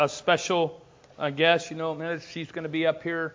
a special guest. She's going to be up here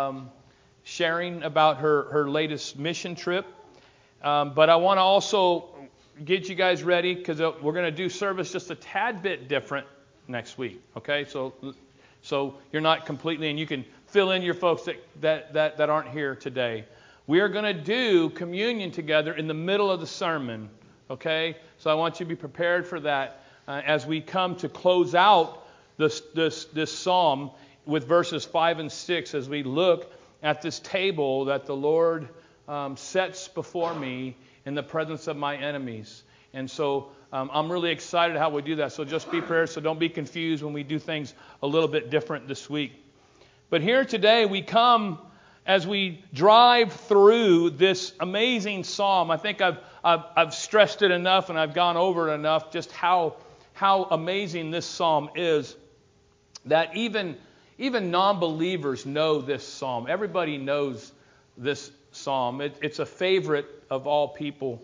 sharing about her latest mission trip. But I want to also get you guys ready because we're going to do service just a tad bit different next week. Okay, so you're not completely, and you can fill in your folks that aren't here today. We are going to do communion together in the middle of the sermon. Okay, so I want you to be prepared for that as we come to close out this psalm with verses 5 and 6 as we look at this table that the Lord sets before me in the presence of my enemies. And so I'm really excited how we do that. So just be prepared. So don't be confused when we do things a little bit different this week. But here today we come as we drive through this amazing psalm. I think I've stressed it enough and I've gone over it enough just how amazing this psalm is that even non-believers know this psalm. Everybody knows this psalm. It's a favorite of all people.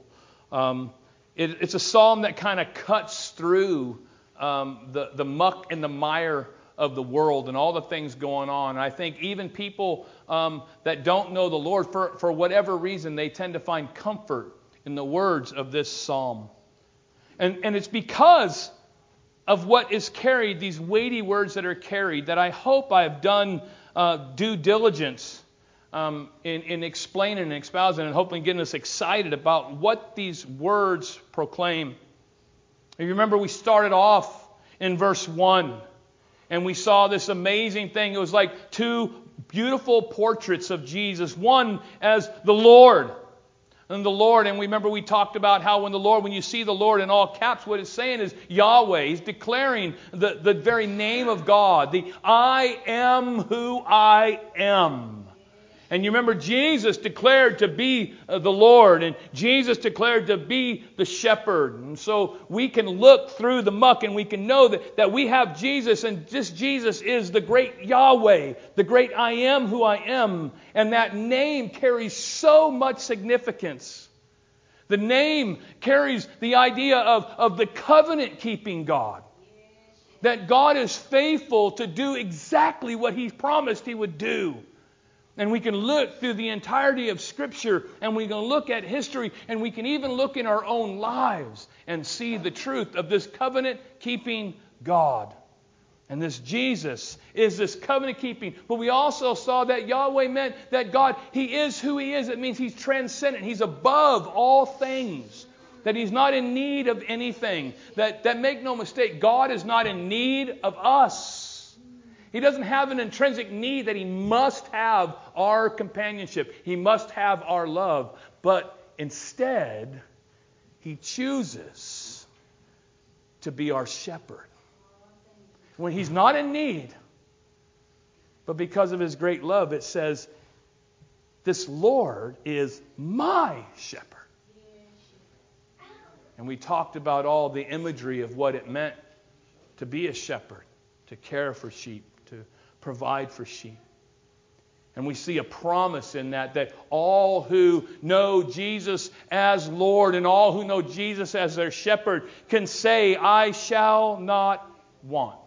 It's a psalm that kind of cuts through the muck and the mire of the world and all the things going on. I think even people that don't know the Lord, for whatever reason, they tend to find comfort in the words of this psalm. And it's because of what is carried, these weighty words that are carried, that I hope I have done due diligence in explaining and espousing and hopefully getting us excited about what these words proclaim. You remember we started off in verse 1 and we saw this amazing thing. It was like two beautiful portraits of Jesus. One as the Lord. And the Lord, and we remember we talked about how when you see the Lord in all caps, what it's saying is Yahweh. He's declaring the very name of God. The I am who I am. And you remember Jesus declared to be the Lord, and Jesus declared to be the shepherd. And so we can look through the muck and we can know that we have Jesus, and this Jesus is the great Yahweh, the great I am who I am. And that name carries so much significance. The name carries the idea of the covenant-keeping God. That God is faithful to do exactly what He promised He would do. And we can look through the entirety of Scripture, and we can look at history, and we can even look in our own lives and see the truth of this covenant-keeping God. And this Jesus is this covenant-keeping. But we also saw that Yahweh meant that God, He is who He is. It means He's transcendent. He's above all things. That He's not in need of anything. That make no mistake, God is not in need of us. He doesn't have an intrinsic need that He must have our companionship. He must have our love. But instead, He chooses to be our shepherd. When He's not in need, but because of His great love, it says, this Lord is my shepherd. And we talked about all the imagery of what it meant to be a shepherd, to care for sheep, to provide for sheep. And we see a promise in that all who know Jesus as Lord and all who know Jesus as their shepherd can say, I shall not want.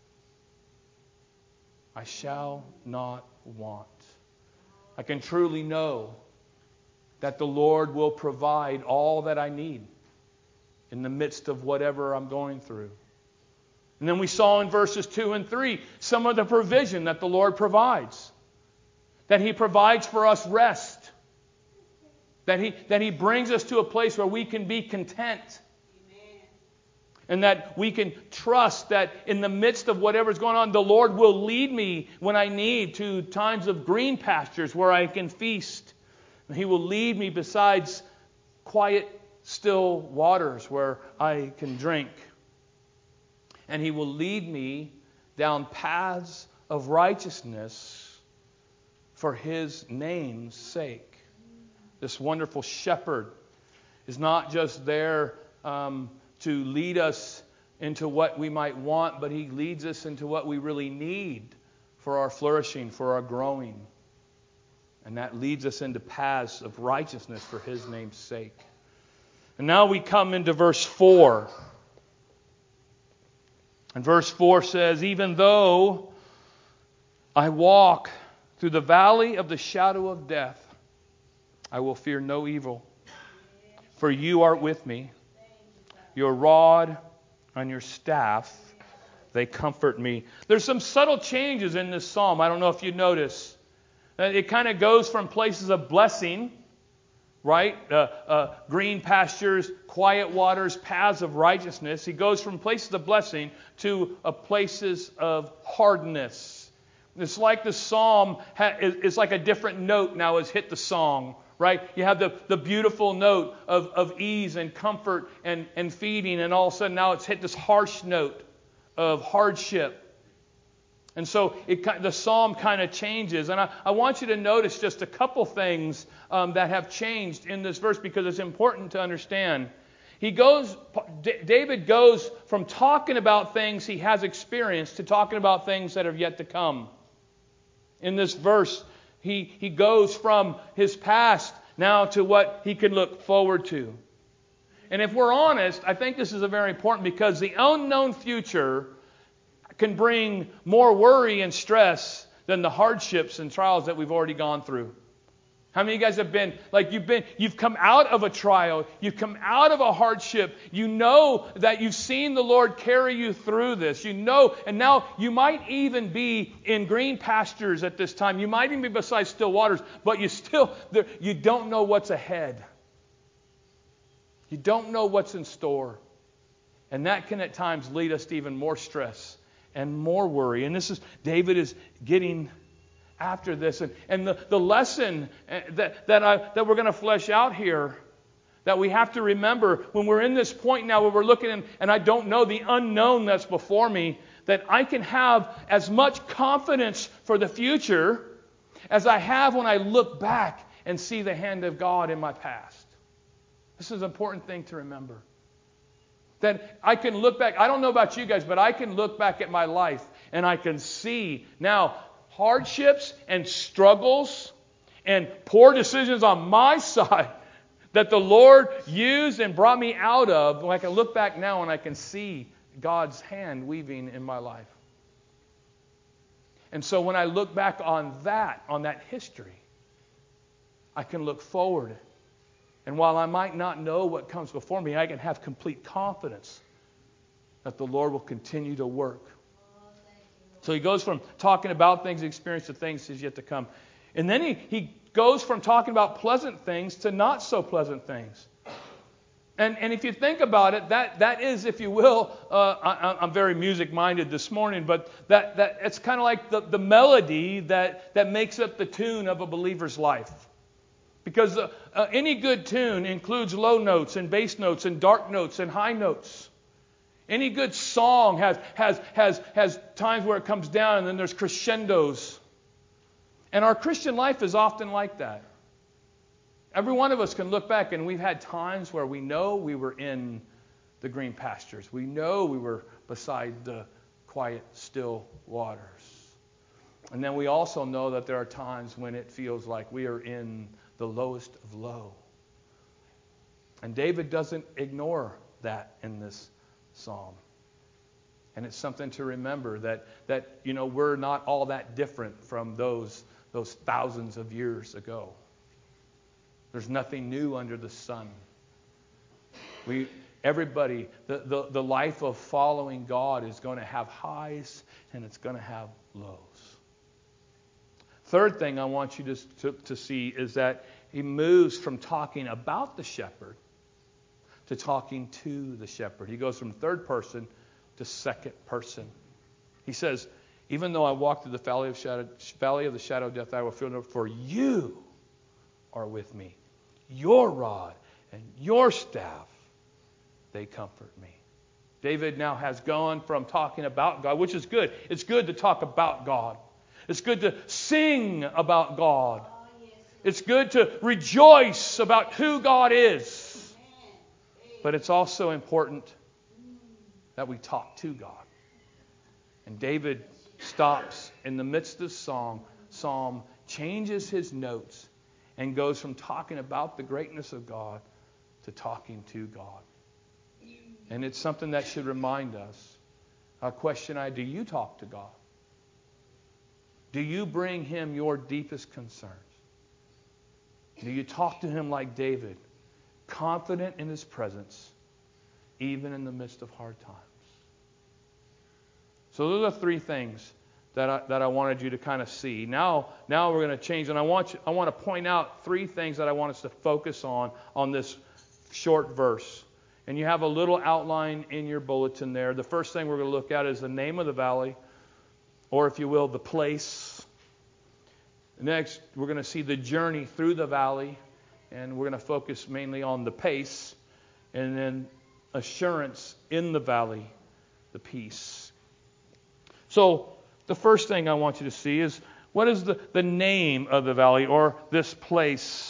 I shall not want. I can truly know that the Lord will provide all that I need in the midst of whatever I'm going through. And then we saw in verses 2 and 3 some of the provision that the Lord provides. That He provides for us rest. That He brings us to a place where we can be content. Amen. And that we can trust that in the midst of whatever's going on, the Lord will lead me when I need to times of green pastures where I can feast. And He will lead me besides quiet, still waters where I can drink. And He will lead me down paths of righteousness for His name's sake. This wonderful shepherd is not just there to lead us into what we might want, but He leads us into what we really need for our flourishing, for our growing. And that leads us into paths of righteousness for His name's sake. And now we come into verse 4. And verse 4 says, even though I walk through the valley of the shadow of death, I will fear no evil. For you are with me. Your rod and your staff, they comfort me. There's some subtle changes in this psalm. I don't know if you notice. It kind of goes from places of blessing, right? Green pastures, quiet waters, paths of righteousness. He goes from places of blessing to places of hardness. It's like the psalm is like a different note now has hit the song, right? You have the beautiful note of ease and comfort and feeding, and all of a sudden now it's hit this harsh note of hardship. And so the psalm kind of changes. And I want you to notice just a couple things that have changed in this verse because it's important to understand. David goes from talking about things he has experienced to talking about things that have yet to come. In this verse, he goes from his past now to what he can look forward to. And if we're honest, I think this is very important because the unknown future can bring more worry and stress than the hardships and trials that we've already gone through. How many of you guys have been, you've come out of a trial, you've come out of a hardship, you know that you've seen the Lord carry you through this, you know, and now you might even be in green pastures at this time, you might even be beside still waters, but you don't know what's ahead. You don't know what's in store. And that can at times lead us to even more stress and more worry. And David is getting after this. And the lesson that we're going to flesh out here, that we have to remember when we're in this point now where we're looking and I don't know the unknown that's before me, that I can have as much confidence for the future as I have when I look back and see the hand of God in my past. This is an important thing to remember. That I can look back, I don't know about you guys, but I can look back at my life and I can see now hardships and struggles and poor decisions on my side that the Lord used and brought me out of. And I can look back now and I can see God's hand weaving in my life. And so when I look back on that history, I can look forward. And while I might not know what comes before me, I can have complete confidence that the Lord will continue to work. So he goes from talking about things he experienced to things he's yet to come. And then he goes from talking about pleasant things to not so pleasant things. And if you think about it, that is, if you will, I'm very music-minded this morning, but that it's kind of like the melody that makes up the tune of a believer's life. Because any good tune includes low notes and bass notes and dark notes and high notes. Any good song has times where it comes down and then there's crescendos. And our Christian life is often like that. Every one of us can look back and we've had times where we know we were in the green pastures. We know we were beside the quiet, still waters. And then we also know that there are times when it feels like we are in the lowest of low. And David doesn't ignore that in this psalm. And it's something to remember that we're not all that different from those thousands of years ago. There's nothing new under the sun. Everybody, the life of following God is going to have highs and it's going to have lows. Third thing I want you to see is that he moves from talking about the shepherd to talking to the shepherd. He goes from third person to second person. He says, even though I walk through the valley of the shadow of death, I will fear no evil, for you are with me. Your rod and your staff, they comfort me. David now has gone from talking about God, which is good. It's good to talk about God. It's good to sing about God. It's good to rejoice about who God is. But it's also important that we talk to God. And David stops in the midst of the psalm, changes his notes, and goes from talking about the greatness of God to talking to God. And it's something that should remind us do you talk to God? Do you bring Him your deepest concerns? Do you talk to Him like David, confident in His presence, even in the midst of hard times? So those are three things that I wanted you to kind of see. Now we're going to change, and I want to point out three things that I want us to focus on this short verse. And you have a little outline in your bulletin there. The first thing we're going to look at is the name of the valley, or if you will, the place. Next, we're going to see the journey through the valley, and we're going to focus mainly on the pace, and then assurance in the valley, the peace. So the first thing I want you to see is, what is the name of the valley, or this place?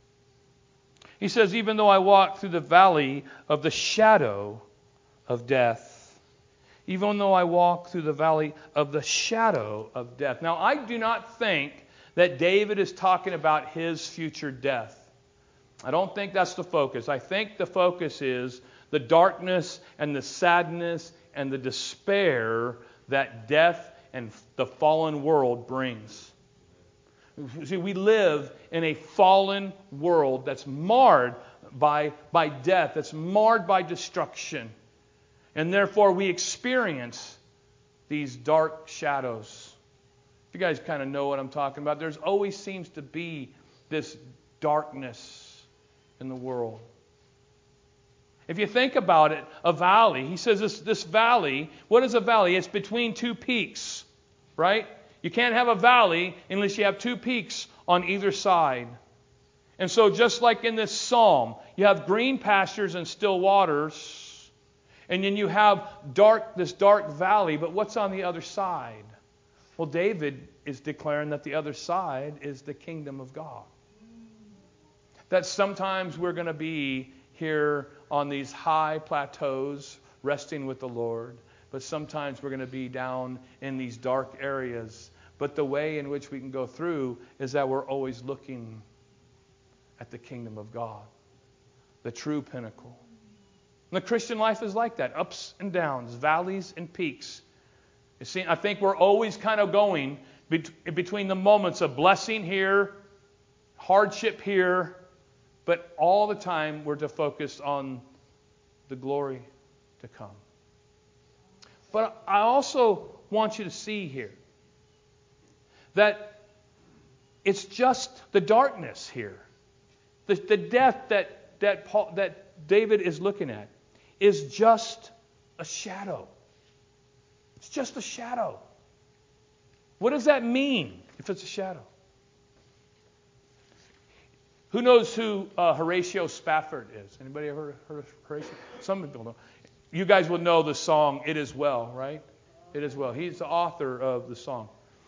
He says, even though I walk through the valley of the shadow of death. Even though I walk through the valley of the shadow of death. Now, I do not think that David is talking about his future death. I don't think that's the focus. I think the focus is the darkness and the sadness and the despair that death and the fallen world brings. See, we live in a fallen world that's marred by death, that's marred by destruction. And therefore we experience these dark shadows. If you guys kind of know what I'm talking about, there's always seems to be this darkness in the world. If you think about it, a valley, he says this valley, what is a valley? It's between two peaks, right? You can't have a valley unless you have two peaks on either side. And so just like in this psalm, you have green pastures and still waters, and then you have this dark valley, but what's on the other side? Well, David is declaring that the other side is the kingdom of God. That sometimes we're going to be here on these high plateaus, resting with the Lord, but sometimes we're going to be down in these dark areas. But the way in which we can go through is that we're always looking at the kingdom of God, the true pinnacle. And the Christian life is like that, ups and downs, valleys and peaks. You see, I think we're always kind of going between the moments of blessing here, hardship here, but all the time we're to focus on the glory to come. But I also want you to see here that it's just the darkness here. The death that David is looking at is just a shadow. It's just a shadow. What does that mean if it's a shadow? Who knows who Horatio Spafford is? Anybody ever heard of Horatio? Some people know. You guys will know the song "It Is Well," right? It Is Well. He's the author of the song.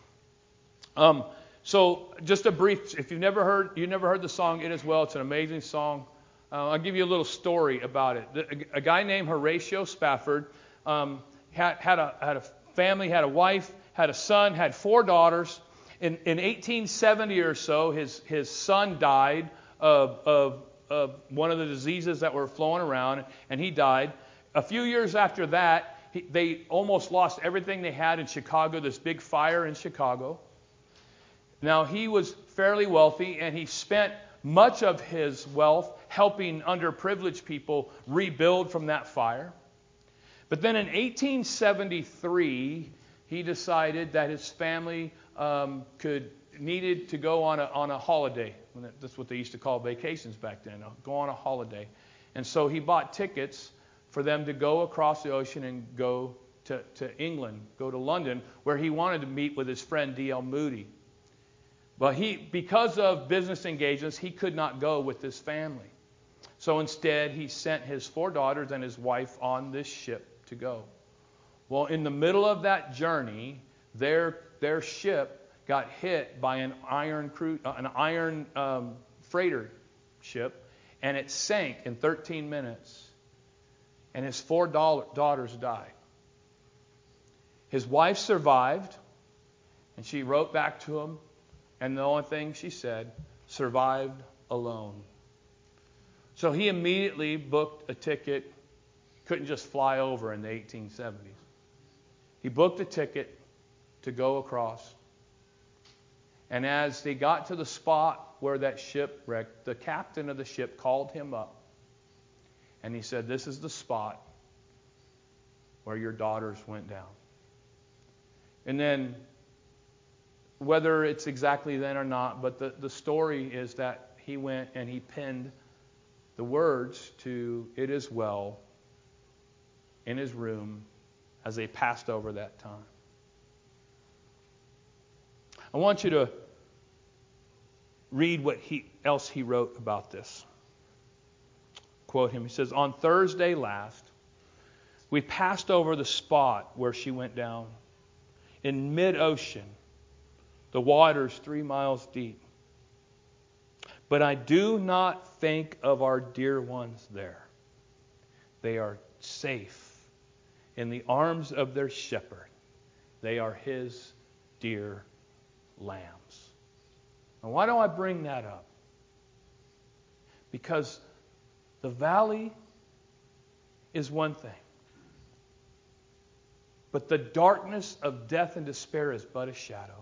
So just a brief, if you never heard the song "It Is Well," it's an amazing song. I'll give you a little story about it. A guy named Horatio Spafford had a family, had a wife, had a son, had 4 daughters. In 1870 or so, his son died of one of the diseases that were flowing around, and he died. A few years after that, they almost lost everything they had in Chicago, this big fire in Chicago. Now, he was fairly wealthy, and he spent much of his wealth helping underprivileged people rebuild from that fire. But then in 1873, he decided that his family needed to go on a holiday. That's what they used to call vacations back then, go on a holiday. And so he bought tickets for them to go across the ocean and go to England, go to London, where he wanted to meet with his friend D.L. Moody. But because of business engagements, he could not go with his family. So instead, he sent his 4 daughters and his wife on this ship to go. Well, in the middle of that journey, their ship got hit by an iron freighter ship, and it sank in 13 minutes. And his 4 daughters died. His wife survived, and she wrote back to him, and the only thing she said, survived alone. So he immediately booked a ticket, couldn't just fly over in the 1870s. He booked a ticket to go across. And as they got to the spot where that ship wrecked, the captain of the ship called him up. And he said, "This is the spot where your daughters went down." And then, whether it's exactly then or not, but the story is that he went and he penned the words to "It is well" in his room as they passed over that time. I want you to read what else he wrote about this. Quote him. He says, "On Thursday last, we passed over the spot where she went down. In mid-ocean, the waters 3 miles deep. But I do not think of our dear ones there. They are safe in the arms of their shepherd. They are his dear lambs." Now, why do I bring that up? Because the valley is one thing. But the darkness of death and despair is but a shadow.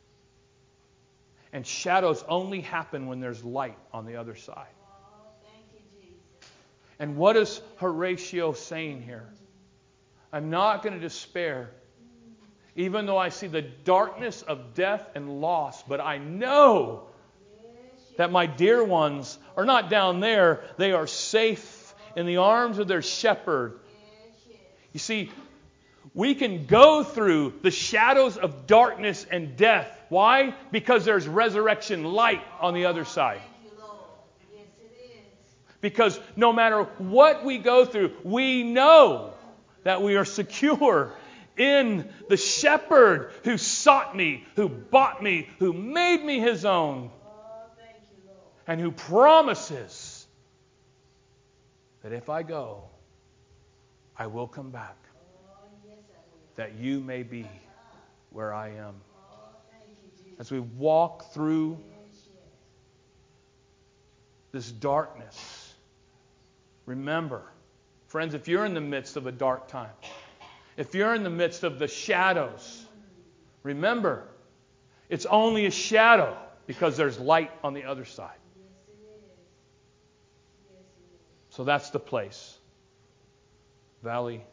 And shadows only happen when there's light on the other side. And what is Horatio saying here? I'm not going to despair, even though I see the darkness of death and loss, but I know that my dear ones are not down there. They are safe in the arms of their shepherd. You see, we can go through the shadows of darkness and death. Why? Because there's resurrection light on the other side. Because no matter what we go through, we know that we are secure in the shepherd who sought me, who bought me, who made me his own, and who promises that if I go, I will come back, that you may be where I am. As we walk through this darkness, remember, friends, if you're in the midst of a dark time, if you're in the midst of the shadows, remember, it's only a shadow because there's light on the other side. So that's the place. Valley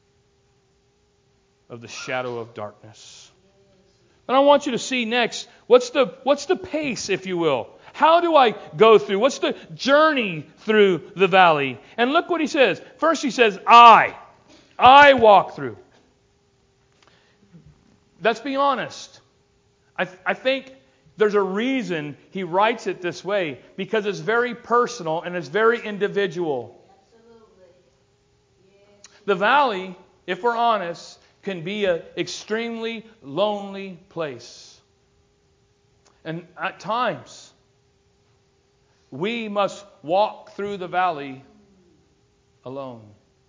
of the shadow of darkness. And I want you to see next, what's the pace, if you will? How do I go through? What's the journey through the valley? And look what he says. First he says, I walk through. Let's be honest. I think there's a reason he writes it this way, because it's very personal and it's very individual. The valley, if we're honest, can be an extremely lonely place. And at times, we must walk through the valley alone.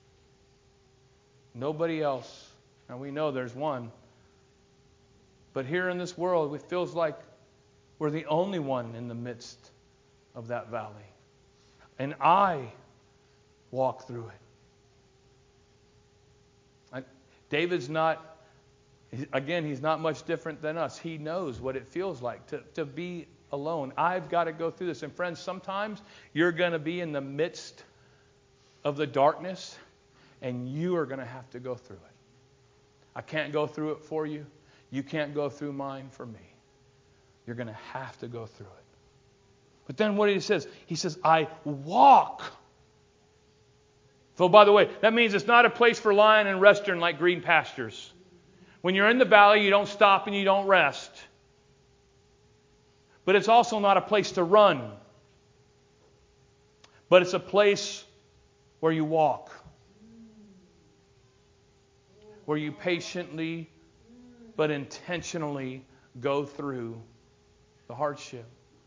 Nobody else. And we know there's one. But here in this world, it feels like we're the only one in the midst of that valley. And I walk through it. David's not, again, he's not much different than us. He knows what it feels like to be alone. I've got to go through this. And friends, sometimes you're going to be in the midst of the darkness and you are going to have to go through it. I can't go through it for you. You can't go through mine for me. You're going to have to go through it. But then what he says, I walk. So by the way, that means it's not a place for lying and resting like green pastures. When you're in the valley, you don't stop and you don't rest. But it's also not a place to run. But it's a place where you walk. Where you patiently but intentionally go through the hardship.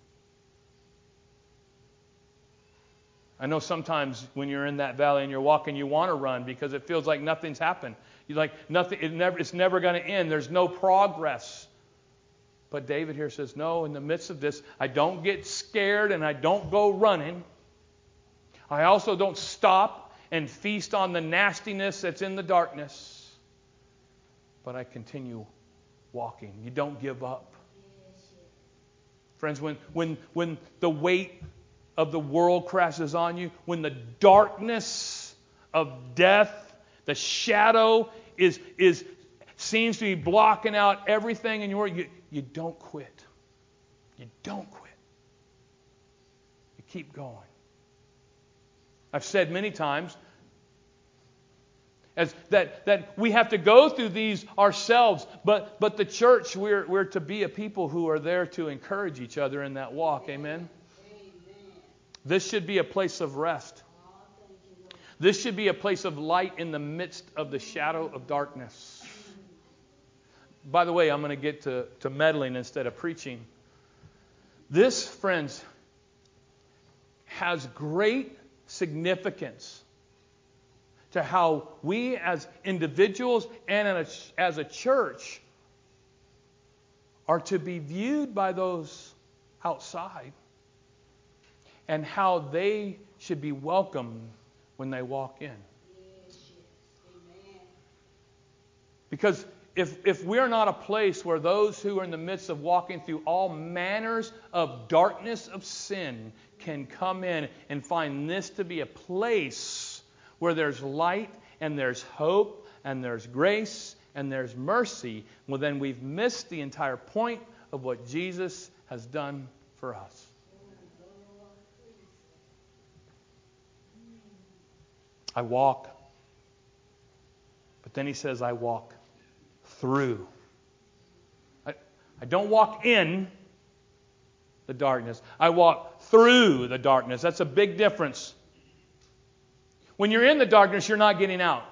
I know sometimes when you're in that valley and you're walking, you want to run because it feels like nothing's happened. You're like, it's never going to end. There's no progress. But David here says, no, in the midst of this, I don't get scared and I don't go running. I also don't stop and feast on the nastiness that's in the darkness. but I continue walking. You don't give up. Friends, when the weight of the world crashes on you, when the darkness of death, the shadow seems to be blocking out everything in your world, you don't quit. You don't quit. You keep going. I've said many times that we have to go through these ourselves, but the church, we're to be a people who are there to encourage each other in that walk. Amen? This should be a place of rest. This should be a place of light in the midst of the shadow of darkness. By the way, I'm going to get to meddling instead of preaching. This, friends, has great significance to how we as individuals and as a church are to be viewed by those outside, and how they should be welcomed when they walk in. Because if we're not a place where those who are in the midst of walking through all manners of darkness of sin can come in and find this to be a place where there's light and there's hope and there's grace and there's mercy, well, then we've missed the entire point of what Jesus has done for us. I walk. But then he says, I walk through. I don't walk in the darkness. I walk through the darkness. That's a big difference. When you're in the darkness, you're not getting out.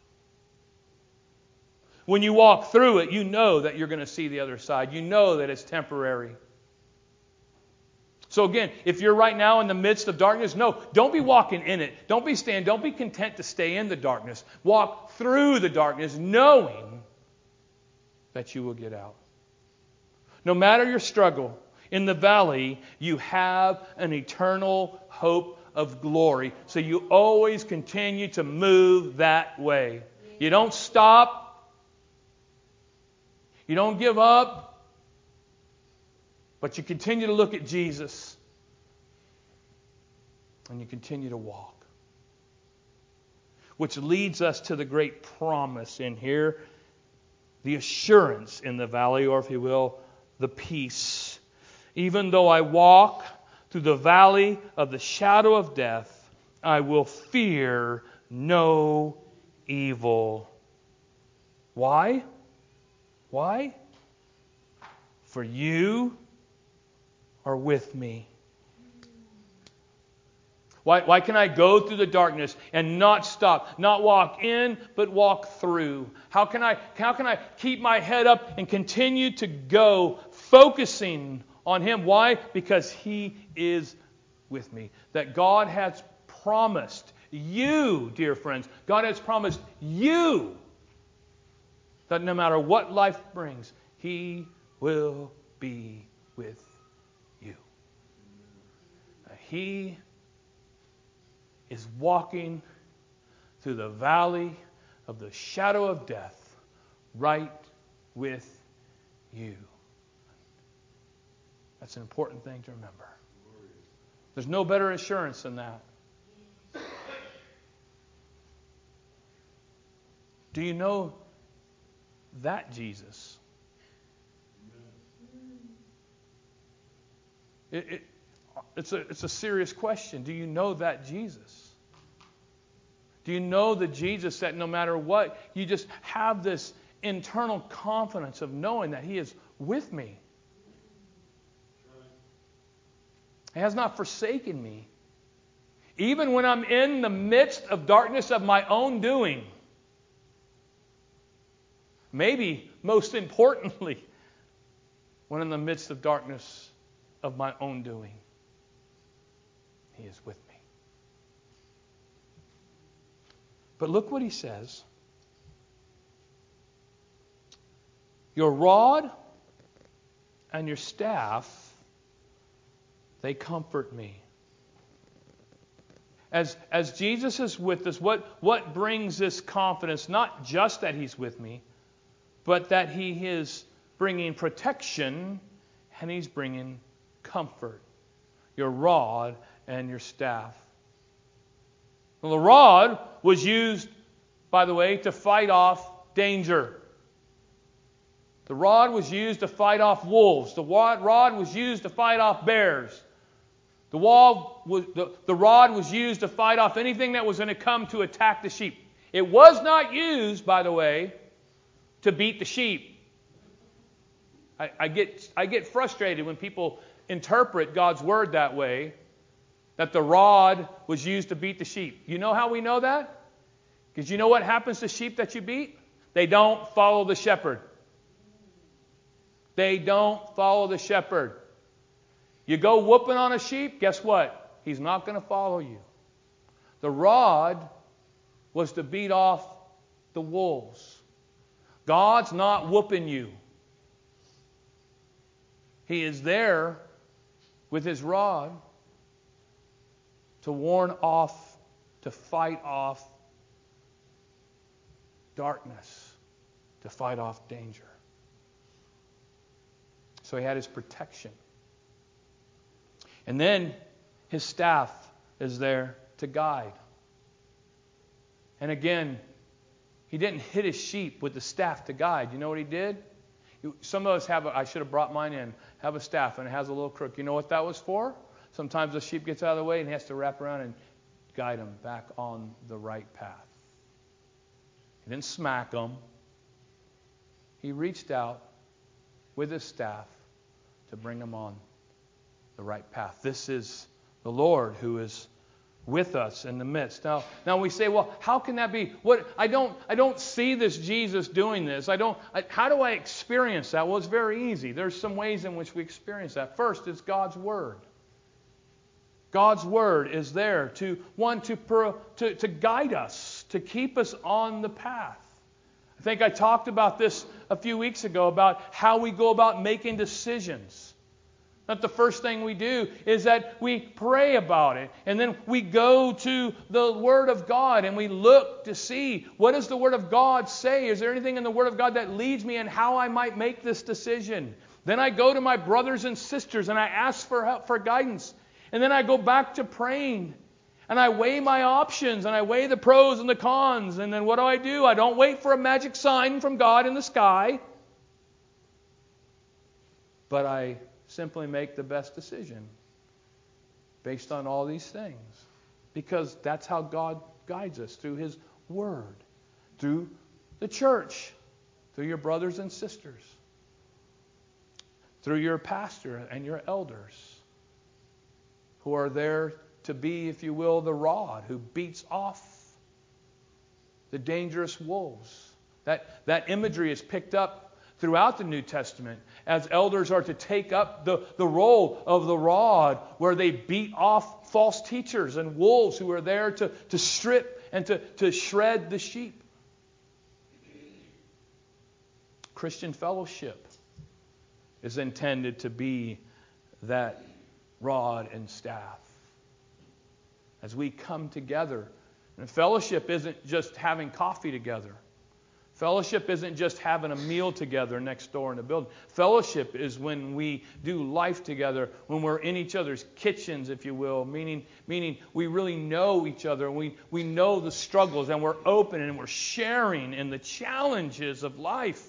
When you walk through it, you know that you're going to see the other side. You know that it's temporary. So again, if you're right now in the midst of darkness, no, don't be walking in it. Don't be content to stay in the darkness. Walk through the darkness knowing that you will get out. No matter your struggle in the valley, you have an eternal hope of glory. So you always continue to move that way. You don't stop. You don't give up. But you continue to look at Jesus. And you continue to walk. Which leads us to the great promise in here. The assurance in the valley, or if you will, the peace. Even though I walk through the valley of the shadow of death, I will fear no evil. Why? Why? For you are with me. Why can I go through the darkness and not stop, not walk in, but walk through? How can I keep my head up and continue to go, focusing on Him? Why? Because He is with me. That God has promised you, dear friends, God has promised you that no matter what life brings, He will be with you. He is walking through the valley of the shadow of death right with you. That's an important thing to remember. There's no better assurance than that. Do you know that Jesus? It's a serious question. Do you know that Jesus? Do you know the Jesus that no matter what, you just have this internal confidence of knowing that He is with me? He has not forsaken me. Even when I'm in the midst of darkness of my own doing. Maybe, most importantly, when in the midst of darkness of my own doing, He is with me. But look what He says. Your rod and your staff, they comfort me. As Jesus is with us, what brings this confidence? Not just that He's with me, but that He is bringing protection and He's bringing comfort. Your rod and your staff. Well, the rod was used, by the way, to fight off danger. The rod was used to fight off wolves. The rod was used to fight off bears. The rod was used to fight off anything that was going to come to attack the sheep. It was not used, by the way, to beat the sheep. I get frustrated when people interpret God's Word that way, that the rod was used to beat the sheep. You know how we know that? Because you know what happens to sheep that you beat? They don't follow the shepherd. They don't follow the shepherd. You go whooping on a sheep, guess what? He's not going to follow you. The rod was to beat off the wolves. God's not whooping you. He is there with His rod to warn off, to fight off darkness, to fight off danger. So He had His protection. And then His staff is there to guide. And again, He didn't hit His sheep with the staff to guide. You know what He did? Some of us have, I should have brought mine in, have a staff and it has a little crook. You know what that was for? Sometimes the sheep gets out of the way and he has to wrap around and guide them back on the right path. He didn't smack them. He reached out with His staff to bring them on the right path. This is the Lord who is with us in the midst. Now we say, well, how can that be? I don't see this Jesus doing this. How do I experience that? Well, it's very easy. There's some ways in which we experience that. First, it's God's Word. God's Word is there to guide us, to keep us on the path. I think I talked about this a few weeks ago about how we go about making decisions. That the first thing we do is that we pray about it. And then we go to the Word of God and we look to see, what does the Word of God say? Is there anything in the Word of God that leads me in how I might make this decision? Then I go to my brothers and sisters and I ask for help, for guidance. And then I go back to praying. And I weigh my options and I weigh the pros and the cons. And then what do? I don't wait for a magic sign from God in the sky. But I simply make the best decision based on all these things. Because that's how God guides us, through His Word, through the church, through your brothers and sisters, through your pastor and your elders, who are there to be, if you will, the rod who beats off the dangerous wolves. That imagery is picked up throughout the New Testament, as elders are to take up the role of the rod, where they beat off false teachers and wolves who are there to strip and to shred the sheep. Christian fellowship is intended to be that rod and staff. As we come together, and fellowship isn't just having coffee together. Fellowship isn't just having a meal together next door in the building. Fellowship is when we do life together, when we're in each other's kitchens, if you will, meaning we really know each other, and we know the struggles, and we're open and we're sharing in the challenges of life.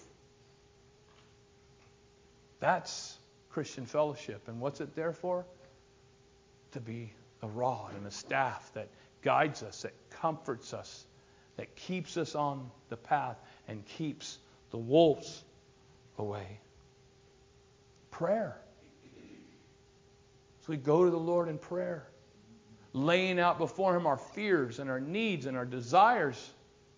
That's Christian fellowship. And what's it there for? To be a rod and a staff that guides us, that comforts us, that keeps us on the path and keeps the wolves away. Prayer. So we go to the Lord in prayer, laying out before Him our fears and our needs and our desires.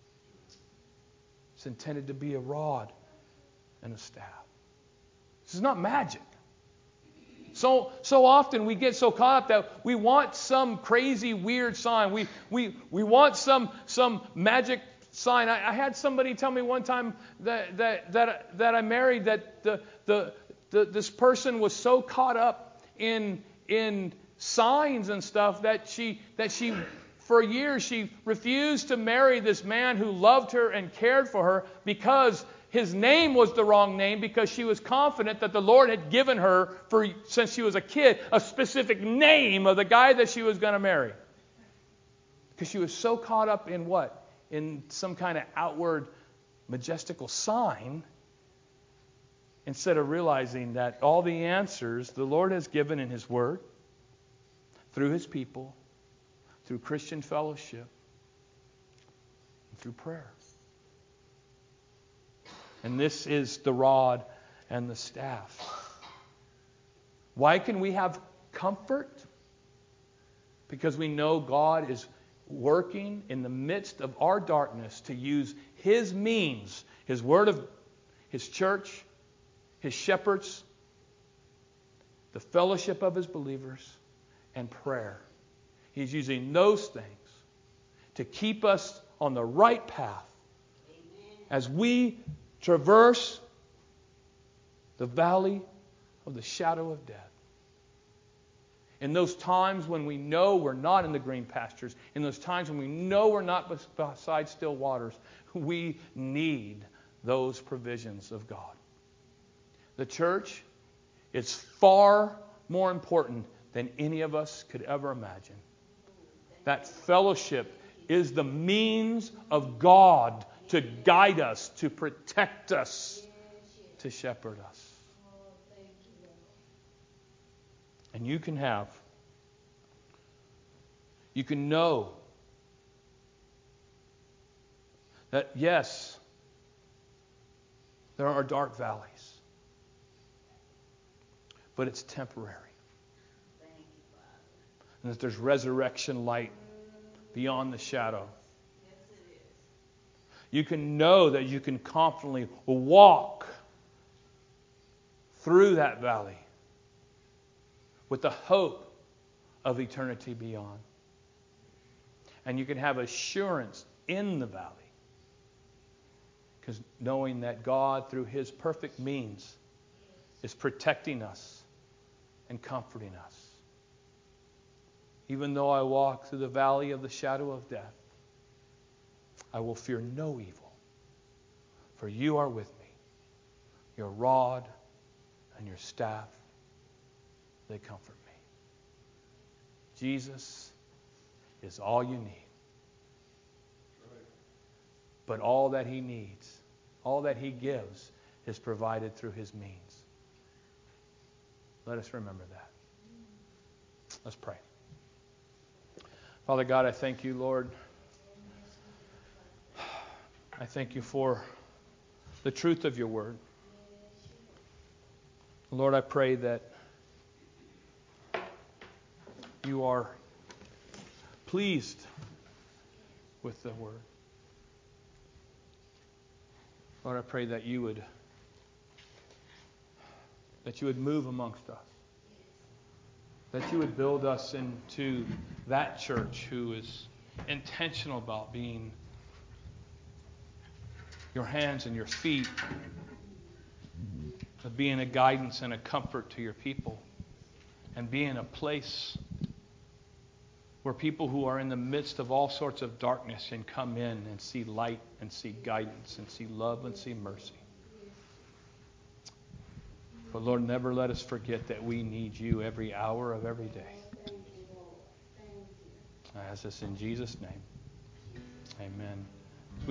It's intended to be a rod and a staff. This is not magic. So often we get so caught up that we want some crazy, weird sign. We want some magic sign. I had somebody tell me one time that I married, that this person was so caught up in signs and stuff that she for years she refused to marry this man who loved her and cared for her, because His name was the wrong name because she was confident that the Lord had given her, since she was a kid, a specific name of the guy that she was going to marry. Because she was so caught up in what? In some kind of outward majestical sign, instead of realizing that all the answers the Lord has given in His Word, through His people, through Christian fellowship, and through prayer. And this is the rod and the staff. Why can we have comfort? Because we know God is working in the midst of our darkness to use His means, His Word of His church, His shepherds, the fellowship of His believers, and prayer. He's using those things to keep us on the right path as we traverse the valley of the shadow of death. In those times when we know we're not in the green pastures, in those times when we know we're not beside still waters, we need those provisions of God. The church is far more important than any of us could ever imagine. That fellowship is the means of God to guide us, to protect us, to shepherd us. And you can know that yes, there are dark valleys, but it's temporary. And that there's resurrection light beyond the shadow. You can know that you can confidently walk through that valley with the hope of eternity beyond. And you can have assurance in the valley, because knowing that God, through His perfect means, is protecting us and comforting us. Even though I walk through the valley of the shadow of death, I will fear no evil, for you are with me. Your rod and your staff, they comfort me. Jesus is all you need. But all that He needs, all that He gives, is provided through His means. Let us remember that. Let's pray. Father God, I thank you, Lord. I thank you for the truth of your word. Lord, I pray that you are pleased with the word. Lord, I pray that you would move amongst us. That you would build us into that church who is intentional about being your hands and your feet, of being a guidance and a comfort to your people, and being a place where people who are in the midst of all sorts of darkness can come in and see light and see guidance and see love and see mercy. But Lord, never let us forget that we need you every hour of every day. I ask this in Jesus' name. Amen.